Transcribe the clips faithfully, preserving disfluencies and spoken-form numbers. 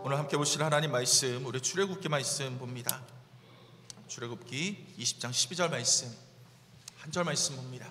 오늘 함께 보실 하나님 말씀, 우리 출애굽기 말씀 봅니다. 출애굽기 이십 장 십이 절 말씀, 한 절 말씀 봅니다.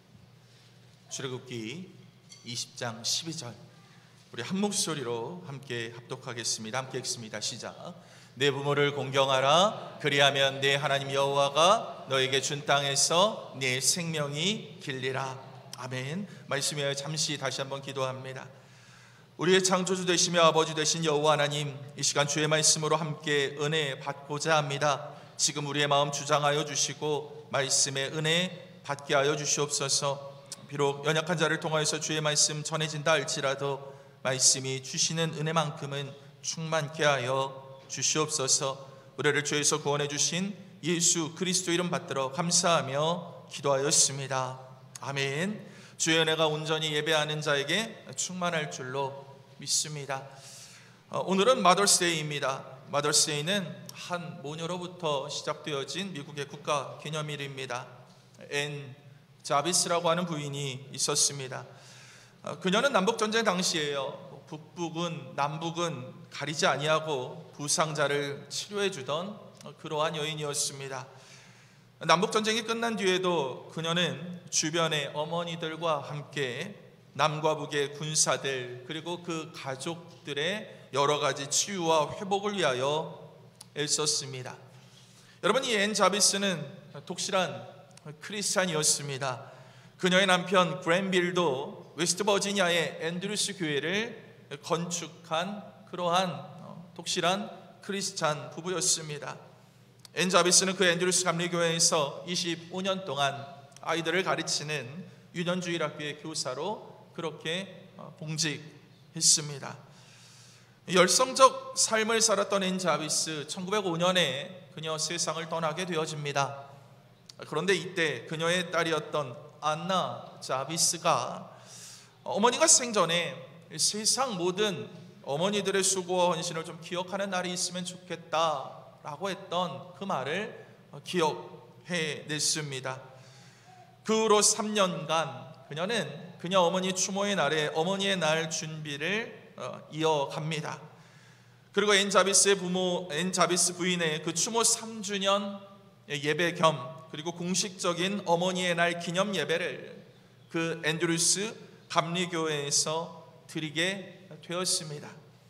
출애굽기 이십 장 십이 절, 우리 한 목소리로 함께 합독하겠습니다. 함께 읽습니다. 시작. 내 부모를 공경하라. 그리하면 내 하나님 여호와가 너에게 준 땅에서 내 생명이 길리라. 아멘. 말씀에 잠시 다시 한번 기도합니다. 우리의 창조주 되시며 아버지 되신 여호와 하나님, 이 시간 주의 말씀으로 함께 은혜 받고자 합니다. 지금 우리의 마음 주장하여 주시고 말씀의 은혜 받게 하여 주시옵소서. 비록 연약한 자를 통하여서 주의 말씀 전해진다 할지라도 말씀이 주시는 은혜만큼은 충만케 하여 주시옵소서. 우리를 죄에서 구원해 주신 예수 그리스도 이름 받들어 감사하며 기도하였습니다. 아멘. 주의 은혜가 온전히 예배하는 자에게 충만할 줄로 믿습니다. 오늘은 마더스데이입니다. 마더스데이는 한 모녀로부터 시작되어진 미국의 국가 기념일입니다. 앤 자비스라고 하는 부인이 있었습니다. 그녀는 남북전쟁 당시에요, 북북은 남북은 가리지 아니하고 부상자를 치료해 주던 그러한 여인이었습니다. 남북전쟁이 끝난 뒤에도 그녀는 주변의 어머니들과 함께 남과 북의 군사들 그리고 그 가족들의 여러 가지 치유와 회복을 위하여 애썼습니다. 여러분, 이 앤 자비스는 독실한 크리스찬이었습니다. 그녀의 남편 그랜빌도 웨스트버지니아의 앤드루스 교회를 건축한 그러한 독실한 크리스찬 부부였습니다. 앤 자비스는 그 앤드루스 감리교회에서 이십오 년 동안 아이들을 가르치는 유년주일학교의 교사로 그렇게 봉직했습니다. 열성적 삶을 살았던 앤 자비스, 천구백오 년에 그녀 세상을 떠나게 되어집니다. 그런데 이때 그녀의 딸이었던 안나 자비스가 어머니가 생전에 세상 모든 어머니들의 수고와 헌신을 좀 기억하는 날이 있으면 좋겠다라고 했던 그 말을 기억해냈습니다. 그 후로 삼 년간 그녀는 그녀 어머니 추모의 날에 어머니의 날 준비를 이어갑니다. 그리고 앤 자비스의 부모, 앤 자비스 부인의 그 추모 삼 주년 예배 겸 그리고 공식적인 어머니의 날 기념 예배를 그 앤드루스 감리교회에서 드리게 되었습니다.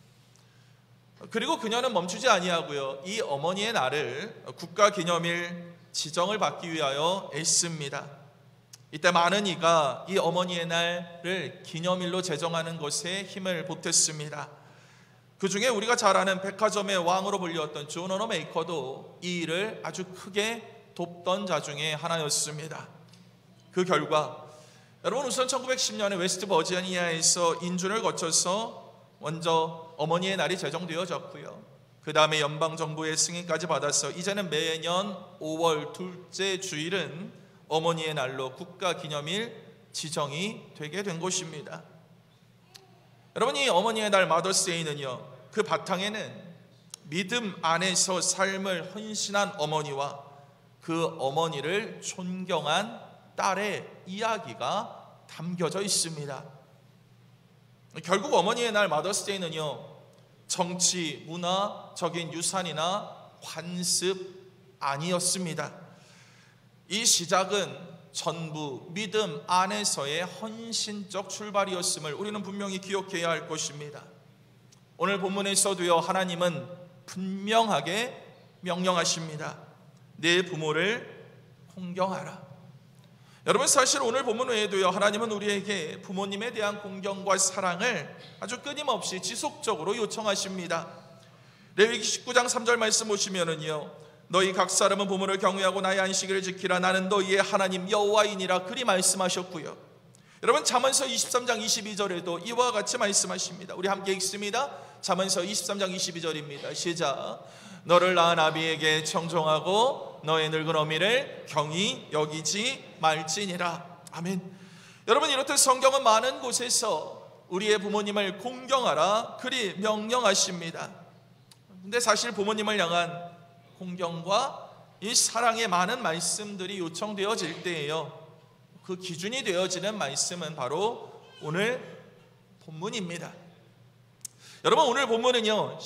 그리고 그녀는 멈추지 아니하고요, 이 어머니의 날을 국가 기념일 지정을 받기 위하여 애씁니다. 이때 많은 이가 이 어머니의 날을 기념일로 제정하는 것에 힘을 보탰습니다. 그 중에 우리가 잘 아는 백화점의 왕으로 불렸던 존 워너메이커도 이 일을 아주 크게 돕던 자 중에 하나였습니다. 그 결과 여러분, 우선 천구백십 년에 웨스트 버지니아에서 인준을 거쳐서 먼저 어머니의 날이 제정되어졌고요, 그 다음에 연방정부의 승인까지 받아서 이제는 매년 오월 둘째 주일은 어머니의 날로 국가기념일 지정이 되게 된 것입니다. 여러분, 이 어머니의 날 마더스데이는요, 그 바탕에는 믿음 안에서 삶을 헌신한 어머니와 그 어머니를 존경한 딸의 이야기가 담겨져 있습니다. 결국 어머니의 날 마더스데이는요, 정치, 문화적인 유산이나 관습 아니었습니다. 이 시작은 전부 믿음 안에서의 헌신적 출발이었음을 우리는 분명히 기억해야 할 것입니다. 오늘 본문에서도요, 하나님은 분명하게 명령하십니다. 내 부모를 공경하라. 여러분, 사실 오늘 본문 외에도요, 하나님은 우리에게 부모님에 대한 공경과 사랑을 아주 끊임없이 지속적으로 요청하십니다. 레위기 십구 장 삼 절 말씀 보시면은요, 너희 각 사람은 부모를 경외하고 나의 안식일을 지키라. 나는 너희의 하나님 여호와이니라. 그리 말씀하셨고요, 여러분, 잠언서 이십삼 장 이십이 절에도 이와 같이 말씀하십니다. 우리 함께 읽습니다. 잠언서 이십삼 장 이십이 절입니다. 시작. 너를 낳은 아비에게 청종하고 너의 늙은 어미를 경히 여기지 말지니라. 아멘. 여러분, 이렇듯 성경은 많은 곳에서 우리의 부모님을 공경하라 그리 명령하십니다. 근데 사실 부모님을 향한 공경과 이 사랑의 많은 말씀들이 요청되어질 때에요, 그 기준이 되어지는 말씀은 바로 오늘 본문입니다. 여러분, 오늘 본문은요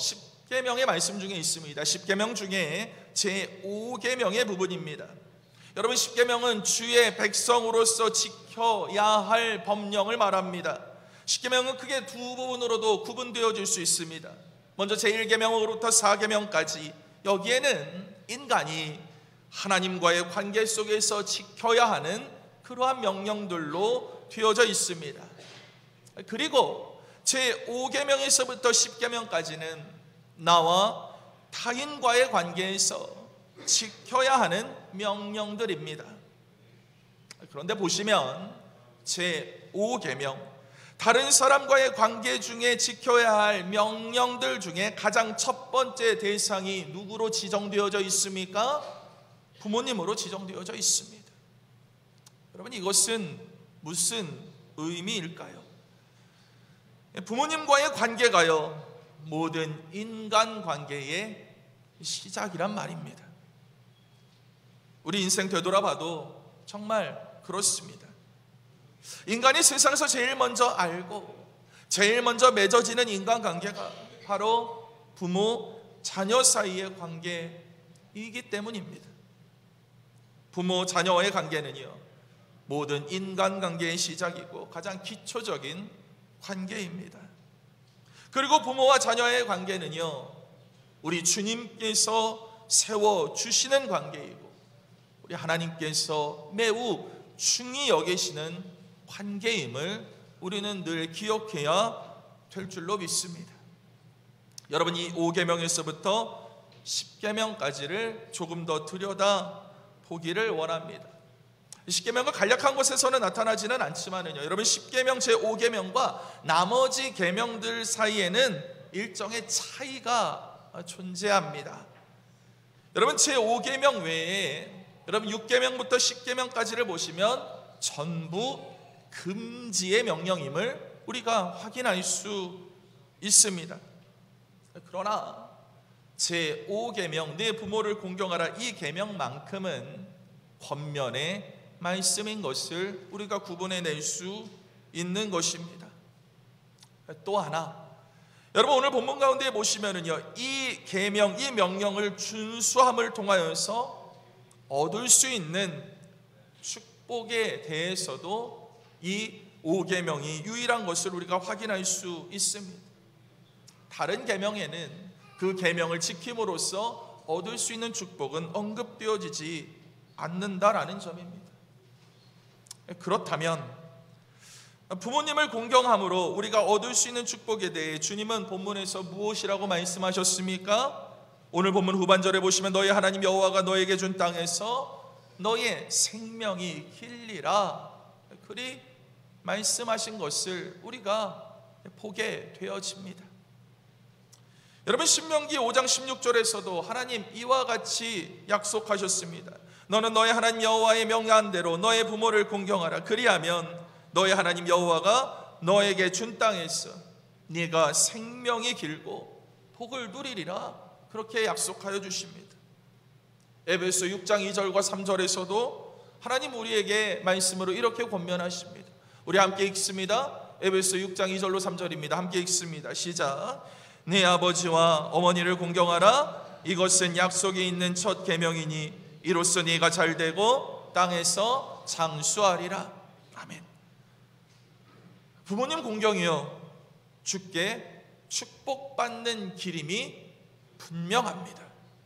계명의 말씀 중에 있습니다. 십 계명 중에 제오 계명의 부분입니다. 여러분, 십 계명은 주의 백성으로서 지켜야 할 법령을 말합니다. 십 계명은 크게 두 부분으로도 구분되어질 수 있습니다. 먼저 제일 계명으로부터 사 계명까지, 여기에는 인간이 하나님과의 관계 속에서 지켜야 하는 그러한 명령들로 되어져 있습니다. 그리고 제오 계명에서부터 십 계명까지는 나와 타인과의 관계에서 지켜야 하는 명령들입니다. 그런데 보시면 제오 계명, 다른 사람과의 관계 중에 지켜야 할 명령들 중에 가장 첫 번째 대상이 누구로 지정되어져 있습니까? 부모님으로 지정되어져 있습니다. 여러분, 이것은 무슨 의미일까요? 부모님과의 관계가요, 모든 인간관계의 시작이란 말입니다. 우리 인생 되돌아봐도 정말 그렇습니다. 인간이 세상에서 제일 먼저 알고 제일 먼저 맺어지는 인간관계가 바로 부모, 자녀 사이의 관계이기 때문입니다. 부모, 자녀와의 관계는요, 모든 인간관계의 시작이고 가장 기초적인 관계입니다. 그리고 부모와 자녀의 관계는요, 우리 주님께서 세워주시는 관계이고 우리 하나님께서 매우 중히 여기시는 관계임을 우리는 늘 기억해야 될 줄로 믿습니다. 여러분, 이 오 계명에서부터 십 계명까지를 조금 더 들여다 보기를 원합니다. 십 계명은 간략한 곳에서는 나타나지는 않지만은요, 여러분, 십 계명 제오 계명과 나머지 계명들 사이에는 일정의 차이가 존재합니다. 여러분, 제오 계명 외에 여러분 육 계명부터 십 계명까지를 보시면 전부 금지의 명령임을 우리가 확인할 수 있습니다. 그러나 제오 계명, 내 부모를 공경하라, 이 계명만큼은 권면의 말씀인 것을 우리가 구분해낼 수 있는 것입니다. 또 하나, 여러분, 오늘 본문 가운데 보시면은요, 이 계명, 이 명령을 준수함을 통하여서 얻을 수 있는 축복에 대해서도 이 오 계명이 유일한 것을 우리가 확인할 수 있습니다. 다른 계명에는 그 계명을 지킴으로써 얻을 수 있는 축복은 언급되어지지 않는다라는 점입니다. 그렇다면 부모님을 공경함으로 우리가 얻을 수 있는 축복에 대해 주님은 본문에서 무엇이라고 말씀하셨습니까? 오늘 본문 후반절에 보시면 너희 하나님 여호와가 너에게 준 땅에서 너의 생명이 길리라 그리 말씀하신 것을 우리가 보게 되어집니다. 여러분, 신명기 오 장 십육 절에서도 하나님 이와 같이 약속하셨습니다. 너는 너의 하나님 여호와의 명한 대로 너의 부모를 공경하라. 그리하면 너의 하나님 여호와가 너에게 준 땅에서 네가 생명이 길고 복을 누리리라. 그렇게 약속하여 주십니다. 에베소 육 장 이 절과 삼 절에서도 하나님 우리에게 말씀으로 이렇게 권면하십니다. 우리 함께 읽습니다. 에베소 육 장 이 절로 삼 절입니다. 함께 읽습니다. 시작. 네 아버지와 어머니를 공경하라. 이것은 약속이 있는 첫 계명이니 이로써 네가 잘되고 땅에서 장수하리라. 아멘. 부모님 공경이요, 주께 축복받는 길임이 분명합니다.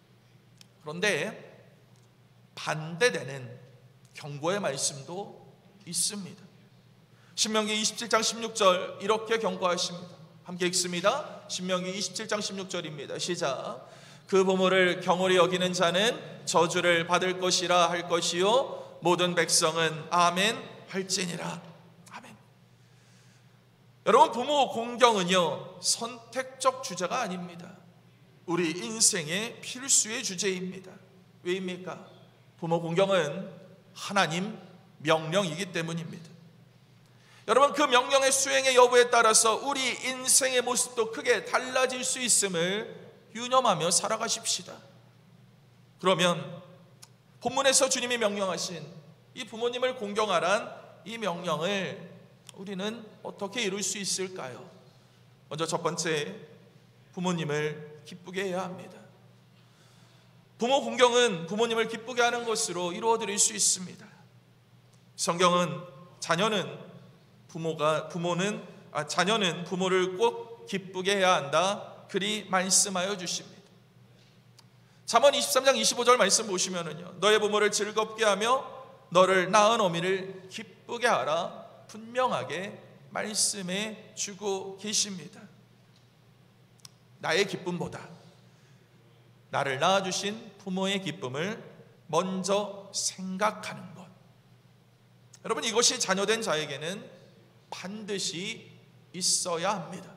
그런데 반대되는 경고의 말씀도 있습니다. 신명기 이십칠 장 십육 절 이렇게 경고하십니다. 함께 읽습니다. 신명기 이십칠 장 십육 절입니다. 시작. 그 부모를 경홀히 여기는 자는 저주를 받을 것이라 할 것이요 모든 백성은 아멘 할지니라. 아멘. 여러분, 부모 공경은요, 선택적 주제가 아닙니다. 우리 인생의 필수의 주제입니다. 왜입니까? 부모 공경은 하나님 명령이기 때문입니다. 여러분, 그 명령의 수행의 여부에 따라서 우리 인생의 모습도 크게 달라질 수 있음을 유념하며 살아가십시다. 그러면 본문에서 주님이 명령하신 이 부모님을 공경하란 이 명령을 우리는 어떻게 이룰 수 있을까요? 먼저 첫 번째, 부모님을 기쁘게 해야 합니다. 부모 공경은 부모님을 기쁘게 하는 것으로 이루어드릴 수 있습니다. 성경은 자녀는 부모가 부모는 아, 자녀는 부모를 꼭 기쁘게 해야 한다 그리 말씀하여 주십니다. 잠언 이십삼 장 이십오 절 말씀 보시면은요, 너의 부모를 즐겁게 하며 너를 낳은 어미를 기쁘게 하라 분명하게 말씀해 주고 계십니다. 나의 기쁨보다 나를 낳아주신 부모의 기쁨을 먼저 생각하는 것, 여러분, 이것이 자녀된 자에게는 반드시 있어야 합니다.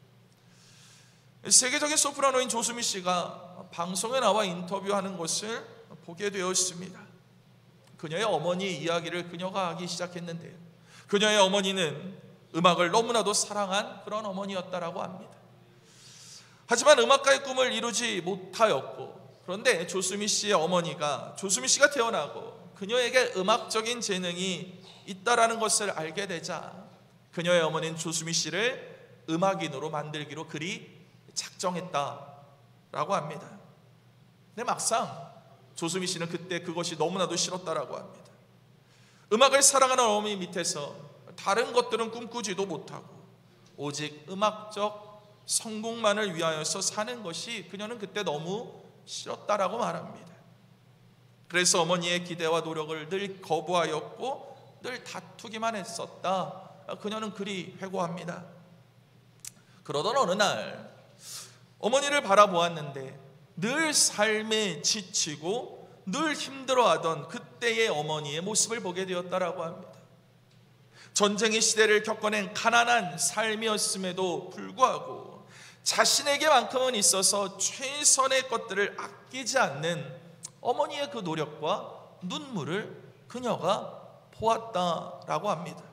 세계적인 소프라노인 조수미 씨가 방송에 나와 인터뷰하는 것을 보게 되었습니다. 그녀의 어머니 이야기를 그녀가 하기 시작했는데요, 그녀의 어머니는 음악을 너무나도 사랑한 그런 어머니였다라고 합니다. 하지만 음악가의 꿈을 이루지 못하였고, 그런데 조수미 씨의 어머니가 조수미 씨가 태어나고 그녀에게 음악적인 재능이 있다라는 것을 알게 되자 그녀의 어머니는 조수미 씨를 음악인으로 만들기로 그리 작정했다라고 합니다. 근데 막상 조수미 씨는 그때 그것이 너무나도 싫었다라고 합니다. 음악을 사랑하는 어머니 밑에서 다른 것들은 꿈꾸지도 못하고 오직 음악적 성공만을 위하여서 사는 것이 그녀는 그때 너무 싫었다라고 말합니다. 그래서 어머니의 기대와 노력을 늘 거부하였고 늘 다투기만 했었다, 그녀는 그리 회고합니다. 그러던 어느 날 어머니를 바라보았는데 늘 삶에 지치고 늘 힘들어하던 그때의 어머니의 모습을 보게 되었다라고 합니다. 전쟁의 시대를 겪어낸 가난한 삶이었음에도 불구하고 자신에게만큼은 있어서 최선의 것들을 아끼지 않는 어머니의 그 노력과 눈물을 그녀가 보았다라고 합니다.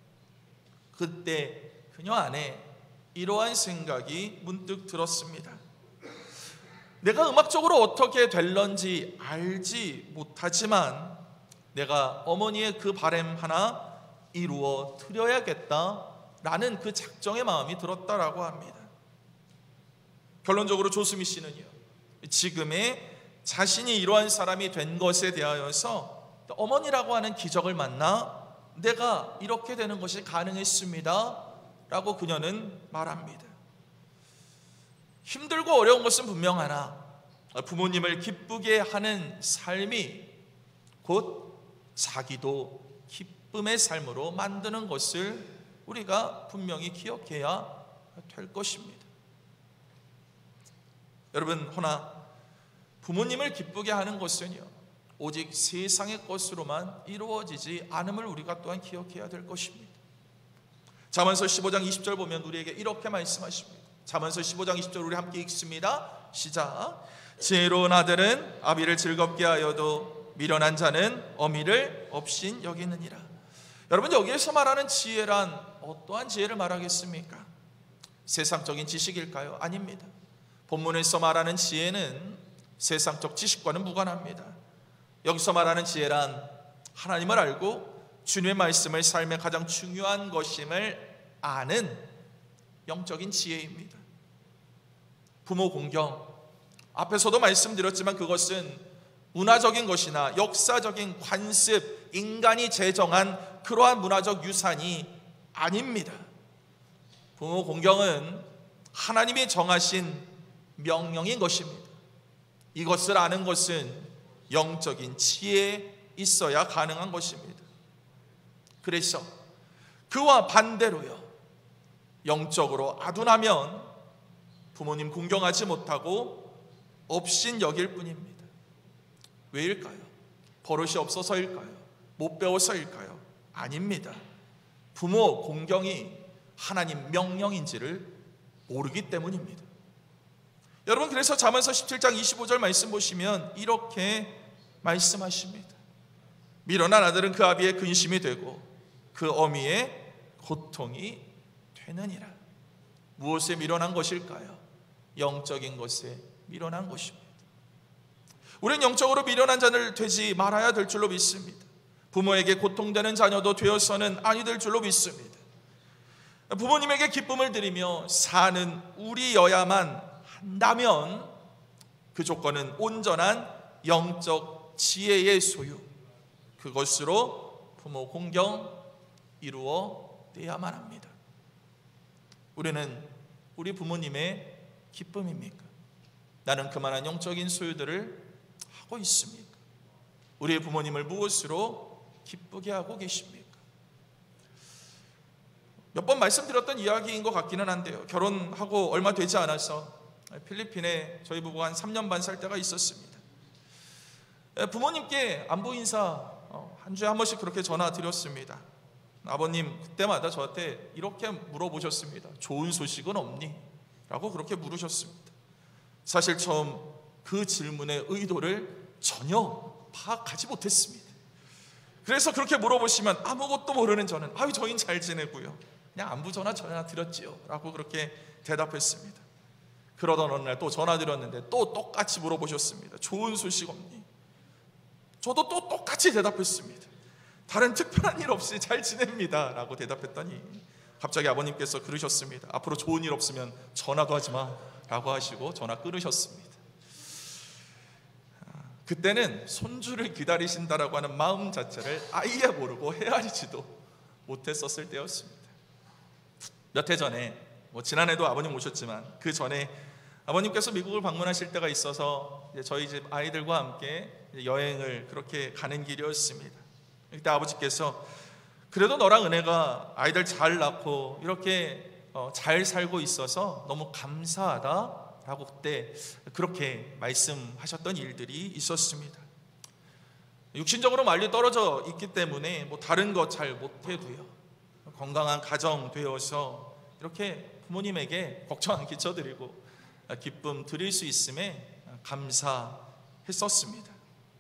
그때 그녀 안에 이러한 생각이 문득 들었습니다. 내가 음악적으로 어떻게 될런지 알지 못하지만 내가 어머니의 그 바람 하나 이루어 드려야겠다라는 그 작정의 마음이 들었다라고 합니다. 결론적으로 조수미 씨는요, 지금의 자신이 이러한 사람이 된 것에 대하여서 어머니라고 하는 기적을 만나 내가 이렇게 되는 것이 가능했습니다 라고 그녀는 말합니다. 힘들고 어려운 것은 분명하나 부모님을 기쁘게 하는 삶이 곧 자기도 기쁨의 삶으로 만드는 것을 우리가 분명히 기억해야 될 것입니다. 여러분, 허나 부모님을 기쁘게 하는 것은요, 오직 세상의 것으로만 이루어지지 않음을 우리가 또한 기억해야 될 것입니다. 잠언서 십오 장 이십 절 보면 우리에게 이렇게 말씀하십니다. 잠언서 십오 장 이십 절 우리 함께 읽습니다. 시작. 지혜로운 아들은 아비를 즐겁게 하여도 미련한 자는 어미를 업신 여기느니라. 여러분, 여기에서 말하는 지혜란 어떠한 지혜를 말하겠습니까? 세상적인 지식일까요? 아닙니다. 본문에서 말하는 지혜는 세상적 지식과는 무관합니다. 여기서 말하는 지혜란 하나님을 알고 주님의 말씀을 삶의 가장 중요한 것임을 아는 영적인 지혜입니다. 부모 공경, 앞에서도 말씀드렸지만 그것은 문화적인 것이나 역사적인 관습, 인간이 제정한 그러한 문화적 유산이 아닙니다. 부모 공경은 하나님이 정하신 명령인 것입니다. 이것을 아는 것은 영적인 지혜에 있어야 가능한 것입니다. 그래서 그와 반대로요, 영적으로 아둔하면 부모님 공경하지 못하고 업신 여길 뿐입니다. 왜일까요? 버릇이 없어서일까요? 못 배워서일까요? 아닙니다. 부모 공경이 하나님 명령인지를 모르기 때문입니다. 여러분, 그래서 잠언서 십칠 장 이십오 절 말씀 보시면 이렇게 말씀하십니다. 미련한 아들은 그 아비의 근심이 되고 그 어미의 고통이 되느니라. 무엇에 미련한 것일까요? 영적인 것에 미련한 것입니다. 우리는 영적으로 미련한 자들 되지 말아야 될 줄로 믿습니다. 부모에게 고통되는 자녀도 되어서는 아니 될 줄로 믿습니다. 부모님에게 기쁨을 드리며 사는 우리여야만 한다면 그 조건은 온전한 영적 지혜의 소유, 그것으로 부모 공경 이루어내야만 합니다. 우리는 우리 부모님의 기쁨입니까? 나는 그만한 영적인 소유들을 하고 있습니까? 우리의 부모님을 무엇으로 기쁘게 하고 계십니까? 몇 번 말씀드렸던 이야기인 것 같기는 한데요, 결혼하고 얼마 되지 않아서 필리핀에 저희 부부가 한 삼 년 반 살 때가 있었습니다. 부모님께 안부 인사 한 주에 한 번씩 그렇게 전화 드렸습니다. 아버님 그때마다 저한테 이렇게 물어보셨습니다. 좋은 소식은 없니? 라고 그렇게 물으셨습니다. 사실 처음 그 질문의 의도를 전혀 파악하지 못했습니다. 그래서 그렇게 물어보시면 아무것도 모르는 저는 아유 저희는 잘 지내고요, 그냥 안부 전화 전화 드렸지요 라고 그렇게 대답했습니다. 그러던 어느 날 또 전화 드렸는데 또 똑같이 물어보셨습니다. 좋은 소식 없니? 저도 또 똑같이 대답했습니다. 다른 특별한 일 없이 잘 지냅니다 라고 대답했더니 갑자기 아버님께서 그러셨습니다. 앞으로 좋은 일 없으면 전화도 하지 마 라고 하시고 전화 끊으셨습니다. 그때는 손주를 기다리신다라고 하는 마음 자체를 아예 모르고 헤아리지도 못했었을 때였습니다. 몇 해 전에, 뭐 지난해도 아버님 오셨지만 그 전에 아버님께서 미국을 방문하실 때가 있어서 이제 저희 집 아이들과 함께 여행을 그렇게 가는 길이었습니다. 그때 아버지께서 그래도 너랑 은혜가 아이들 잘 낳고 이렇게 잘 살고 있어서 너무 감사하다 라고 그때 그렇게 말씀하셨던 일들이 있었습니다. 육신적으로 많이 떨어져 있기 때문에 뭐 다른 거 잘 못해도요, 건강한 가정 되어서 이렇게 부모님에게 걱정 안 끼쳐드리고 기쁨 드릴 수 있음에 감사했었습니다.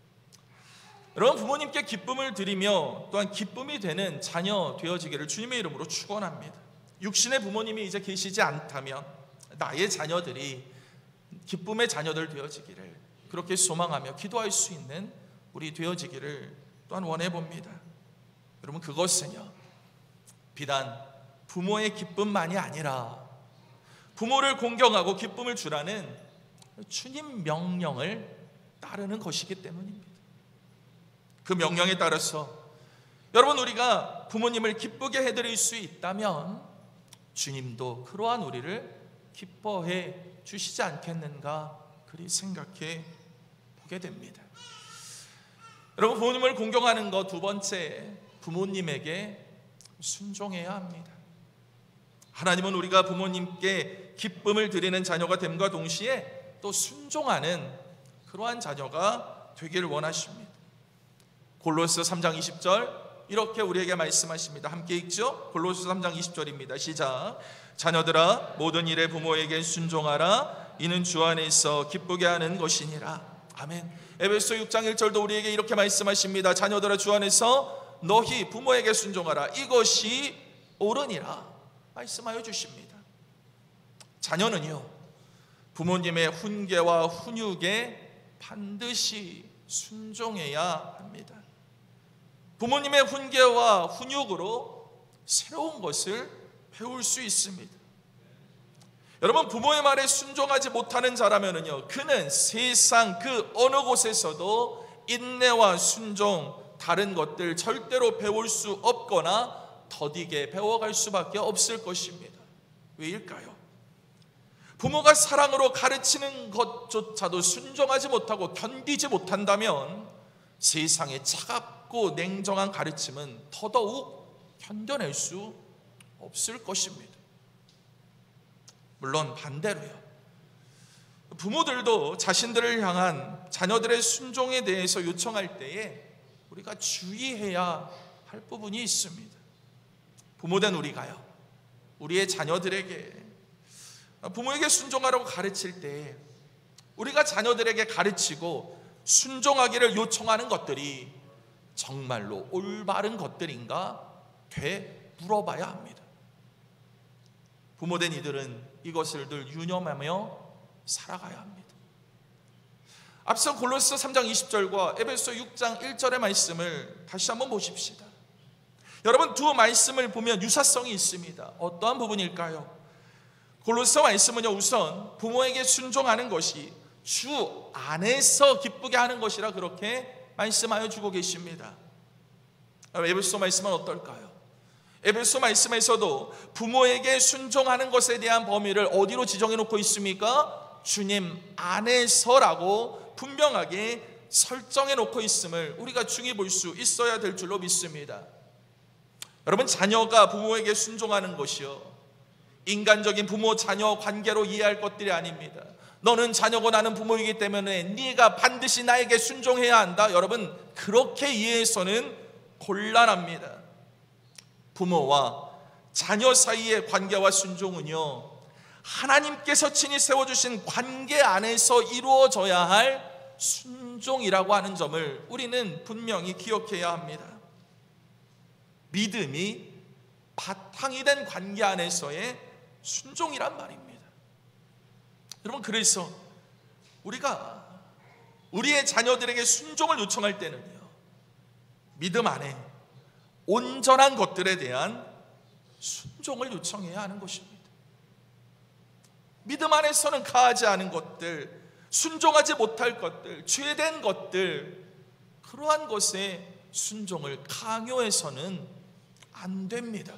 여러분, 부모님께 기쁨을 드리며 또한 기쁨이 되는 자녀 되어지기를 주님의 이름으로 축원합니다. 육신의 부모님이 이제 계시지 않다면 나의 자녀들이 기쁨의 자녀들 되어지기를 그렇게 소망하며 기도할 수 있는 우리 되어지기를 또한 원해봅니다. 여러분, 그것은요 비단 부모의 기쁨만이 아니라 부모를 공경하고 기쁨을 주라는 주님 명령을 따르는 것이기 때문입니다. 그 명령에 따라서 여러분, 우리가 부모님을 기쁘게 해드릴 수 있다면 주님도 그러한 우리를 기뻐해 주시지 않겠는가 그리 생각해 보게 됩니다. 여러분, 부모님을 공경하는 것 두 번째, 부모님에게 순종해야 합니다. 하나님은 우리가 부모님께 기쁨을 드리는 자녀가 됨과 동시에 또 순종하는 그러한 자녀가 되기를 원하십니다. 골로새 삼 장 이십 절 이렇게 우리에게 말씀하십니다. 함께 읽죠. 골로새 삼 장 이십 절입니다. 시작. 자녀들아, 모든 일에 부모에게 순종하라. 이는 주 안에서 기쁘게 하는 것이니라. 아멘. 에베소 육 장 일 절도 우리에게 이렇게 말씀하십니다. 자녀들아, 주 안에서 너희 부모에게 순종하라. 이것이 옳으니라 말씀하여 주십니다. 자녀는요 부모님의 훈계와 훈육에 반드시 순종해야 합니다. 부모님의 훈계와 훈육으로 새로운 것을 배울 수 있습니다. 여러분, 부모의 말에 순종하지 못하는 자라면은요 그는 세상 그 어느 곳에서도 인내와 순종, 다른 것들 절대로 배울 수 없거나 더디게 배워갈 수밖에 없을 것입니다. 왜일까요? 부모가 사랑으로 가르치는 것조차도 순종하지 못하고 견디지 못한다면 세상의 차갑고 냉정한 가르침은 더더욱 견뎌낼 수 없을 것입니다. 물론 반대로요, 부모들도 자신들을 향한 자녀들의 순종에 대해서 요청할 때에 우리가 주의해야 할 부분이 있습니다. 부모된 우리가요 우리의 자녀들에게 부모에게 순종하라고 가르칠 때 우리가 자녀들에게 가르치고 순종하기를 요청하는 것들이 정말로 올바른 것들인가 되물어봐야 합니다. 부모된 이들은 이것을 늘 유념하며 살아가야 합니다. 앞서 골로새 삼 장 이십 절과 에베소 육 장 일 절의 말씀을 다시 한번 보십시다. 여러분, 두 말씀을 보면 유사성이 있습니다. 어떠한 부분일까요? 골로새 말씀은요, 우선 부모에게 순종하는 것이 주 안에서 기쁘게 하는 것이라 그렇게 말씀하여 주고 계십니다. 에베소 말씀은 어떨까요? 에베소 말씀에서도 부모에게 순종하는 것에 대한 범위를 어디로 지정해 놓고 있습니까? 주님 안에서라고 분명하게 설정해 놓고 있음을 우리가 중히 볼 수 있어야 될 줄로 믿습니다. 여러분, 자녀가 부모에게 순종하는 것이요, 인간적인 부모 자녀 관계로 이해할 것들이 아닙니다. 너는 자녀고 나는 부모이기 때문에 네가 반드시 나에게 순종해야 한다. 여러분, 그렇게 이해해서는 곤란합니다. 부모와 자녀 사이의 관계와 순종은요, 하나님께서 친히 세워주신 관계 안에서 이루어져야 할 순종이라고 하는 점을 우리는 분명히 기억해야 합니다. 믿음이 바탕이 된 관계 안에서의 순종이란 말입니다. 여러분, 그래서 우리가 우리의 자녀들에게 순종을 요청할 때는요, 믿음 안에 온전한 것들에 대한 순종을 요청해야 하는 것입니다. 믿음 안에서는 가하지 않은 것들, 순종하지 못할 것들, 죄된 것들, 그러한 것에 순종을 강요해서는 안 됩니다.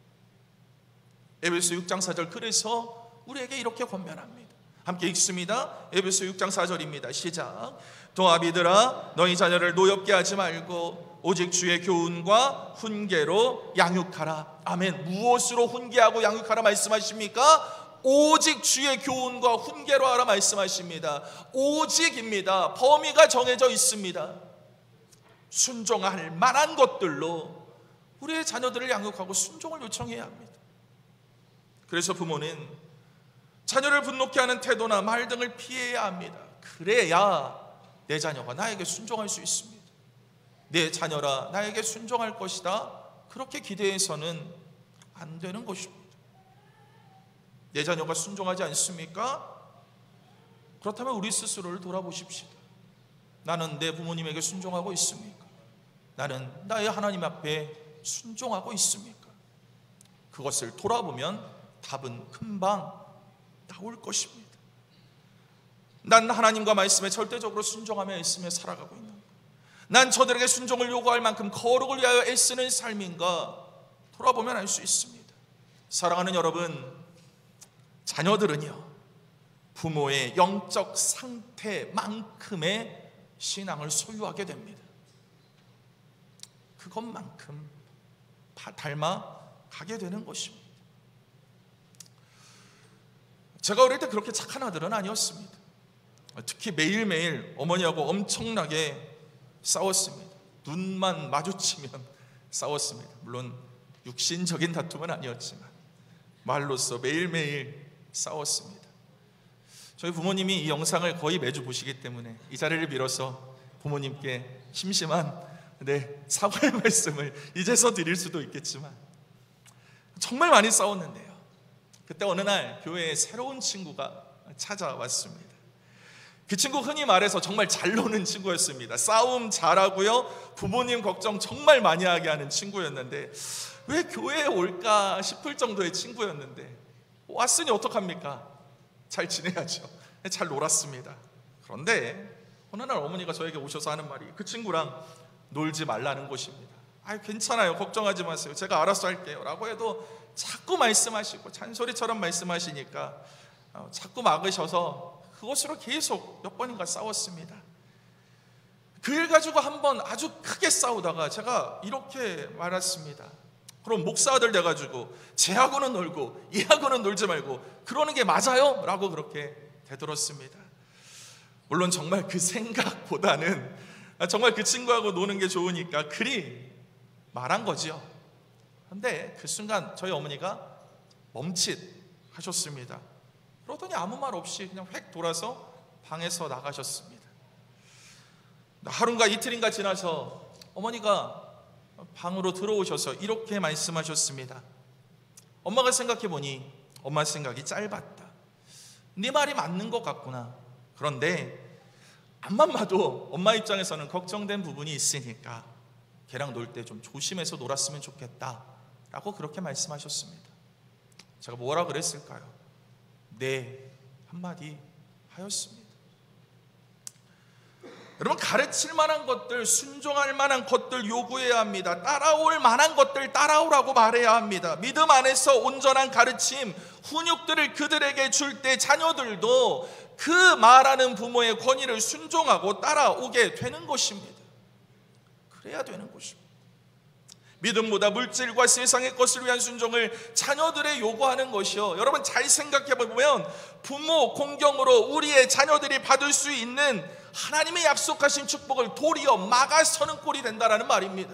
에베소 육 장 사 절, 그래서 우리에게 이렇게 권면합니다. 함께 읽습니다. 에베소 육 장 사 절입니다. 시작. 또 아비들아, 너희 자녀를 노엽게 하지 말고 오직 주의 교훈과 훈계로 양육하라. 아멘. 무엇으로 훈계하고 양육하라 말씀하십니까? 오직 주의 교훈과 훈계로 하라 말씀하십니다. 오직입니다. 범위가 정해져 있습니다. 순종할 만한 것들로 우리의 자녀들을 양육하고 순종을 요청해야 합니다. 그래서 부모는 자녀를 분노케 하는 태도나 말 등을 피해야 합니다. 그래야 내 자녀가 나에게 순종할 수 있습니다. 내 자녀라 나에게 순종할 것이다, 그렇게 기대해서는 안 되는 것입니다. 내 자녀가 순종하지 않습니까? 그렇다면 우리 스스로를 돌아보십시다. 나는 내 부모님에게 순종하고 있습니까? 나는 나의 하나님 앞에 순종하고 있습니까? 그것을 돌아보면 답은 금방 나올 것입니다. 난 하나님과 말씀에 절대적으로 순종하며 있으며 살아가고 있는가? 난 저들에게 순종을 요구할 만큼 거룩을 위하여 애쓰는 삶인가? 돌아보면 알 수 있습니다. 사랑하는 여러분, 자녀들은요, 부모의 영적 상태만큼의 신앙을 소유하게 됩니다. 그것만큼 닮아가게 되는 것입니다. 제가 어릴 때 그렇게 착한 아들은 아니었습니다. 특히 매일매일 어머니하고 엄청나게 싸웠습니다. 눈만 마주치면 싸웠습니다. 물론 육신적인 다툼은 아니었지만 말로써 매일매일 싸웠습니다. 저희 부모님이 이 영상을 거의 매주 보시기 때문에 이 자리를 빌어서 부모님께 심심한 네, 사과의 말씀을 이제서 드릴 수도 있겠지만 정말 많이 싸웠는데요, 그때 어느 날 교회에 새로운 친구가 찾아왔습니다. 그 친구 흔히 말해서 정말 잘 노는 친구였습니다. 싸움 잘하고요, 부모님 걱정 정말 많이 하게 하는 친구였는데 왜 교회에 올까 싶을 정도의 친구였는데 왔으니 어떡합니까? 잘 지내야죠. 잘 놀았습니다. 그런데 어느 날 어머니가 저에게 오셔서 하는 말이 그 친구랑 놀지 말라는 것입니다. 아, 괜찮아요, 걱정하지 마세요, 제가 알아서 할게요 라고 해도 자꾸 말씀하시고 잔소리처럼 말씀하시니까 어, 자꾸 막으셔서 그것으로 계속 몇 번인가 싸웠습니다. 그 일 가지고 한번 아주 크게 싸우다가 제가 이렇게 말했습니다. 그럼 목사 아들 돼가지고 쟤하고는 놀고 얘하고는 놀지 말고 그러는 게 맞아요? 라고 그렇게 되돌았습니다. 물론 정말 그 생각보다는 정말 그 친구하고 노는 게 좋으니까 그리 말한 거지요. 그런데 그 순간 저희 어머니가 멈칫하셨습니다. 그러더니 아무 말 없이 그냥 획 돌아서 방에서 나가셨습니다. 하루인가 이틀인가 지나서 어머니가 방으로 들어오셔서 이렇게 말씀하셨습니다. 엄마가 생각해보니 엄마 생각이 짧았다. 네 말이 맞는 것 같구나. 그런데 앞만 봐도 엄마 입장에서는 걱정된 부분이 있으니까 걔랑 놀 때 좀 조심해서 놀았으면 좋겠다 라고 그렇게 말씀하셨습니다. 제가 뭐라 그랬을까요? 네 한마디 하였습니다. 여러분, 가르칠 만한 것들, 순종할 만한 것들 요구해야 합니다. 따라올 만한 것들 따라오라고 말해야 합니다. 믿음 안에서 온전한 가르침, 훈육들을 그들에게 줄 때 자녀들도 그 말하는 부모의 권위를 순종하고 따라오게 되는 것입니다. 그래야 되는 것입니다. 믿음보다 물질과 세상의 것을 위한 순종을 자녀들의 요구하는 것이요, 여러분 잘 생각해 보면 부모 공경으로 우리의 자녀들이 받을 수 있는 하나님의 약속하신 축복을 도리어 막아서는 꼴이 된다라는 말입니다.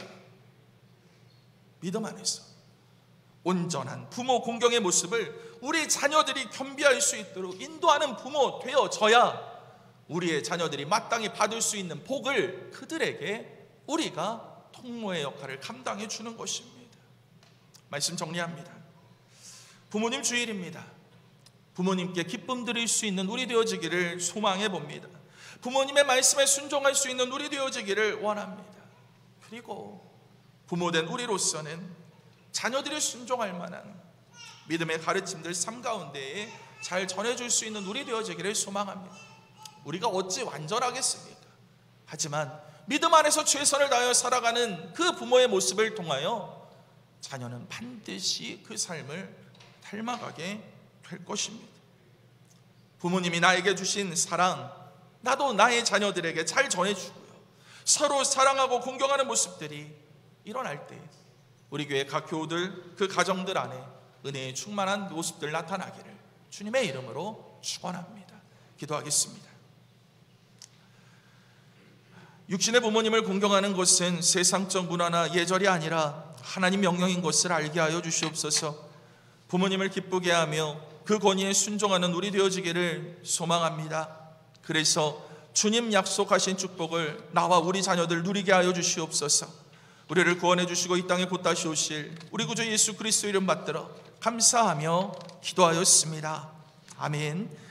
믿음 안에서 온전한 부모 공경의 모습을 우리 자녀들이 겸비할 수 있도록 인도하는 부모 되어져야 우리의 자녀들이 마땅히 받을 수 있는 복을 그들에게 우리가 통로의 역할을 감당해 주는 것입니다. 말씀 정리합니다. 부모님 주일입니다. 부모님께 기쁨 드릴 수 있는 우리 되어지기를 소망해 봅니다. 부모님의 말씀에 순종할 수 있는 우리 되어지기를 원합니다. 그리고 부모된 우리로서는 자녀들이 순종할 만한 믿음의 가르침들 삶 가운데에 잘 전해줄 수 있는 우리 되어지기를 소망합니다. 우리가 어찌 완전하겠습니까? 하지만 믿음 안에서 최선을 다하여 살아가는 그 부모의 모습을 통하여 자녀는 반드시 그 삶을 닮아가게 될 것입니다. 부모님이 나에게 주신 사랑, 나도 나의 자녀들에게 잘 전해주고요, 서로 사랑하고 공경하는 모습들이 일어날 때 우리 교회 각 교우들, 그 가정들 안에 은혜의 충만한 모습들 나타나기를 주님의 이름으로 축원합니다. 기도하겠습니다. 육신의 부모님을 공경하는 것은 세상적 문화나 예절이 아니라 하나님 명령인 것을 알게 하여 주시옵소서. 부모님을 기쁘게 하며 그 권위에 순종하는 우리 되어지기를 소망합니다. 그래서 주님 약속하신 축복을 나와 우리 자녀들 누리게 하여 주시옵소서. 우리를 구원해 주시고 이 땅에 곧 다시 오실 우리 구주 예수 그리스도 이름 받들어 감사하며 기도하였습니다. 아멘.